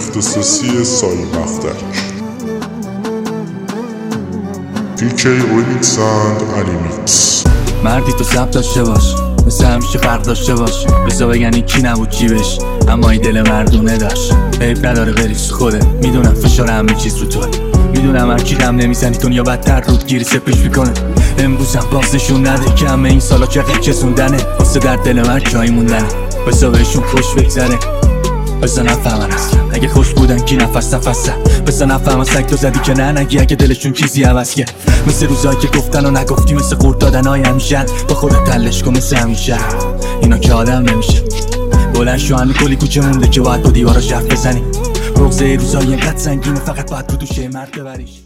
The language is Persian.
اختصاصی سایه مختک PK Remix and Animix. مردی تو ثبت داشته باش، مثل همیشه فرق داشته باش. بزا بگنی کی نبود جیبش، اما این دل مردونه داشت. عیب نداره بریز خودت، میدونم فشار همه چیز رو توه. میدونم هر کی دم نمیزنی دنیا بدتر رود گیری سپیش میکنه. امروزم باز نشون نده که همه این سالا چقدر چسوندنه. واسه در دل من جایی موندنه، بزا بهشون خوش بگذره. بزا نفهمن اصلا اگه خوش بودن کی نفس نفسه. بزا نفهمن سگ تو زدی که نه نگی اگه دلشون چیزی عوض که. مثل روزایی که گفتن و نگفتی، مثل قورت دادن های همیشن. با خودت تلش کن مثل همیشه، اینا که آدم نمیشه. بلند شو هنو کلی کوچه مونده که باید با دیوارا شرف بزنی. بغضه روزایی اینقدر سنگینه فقط باید تو دوشه مرد ببریش.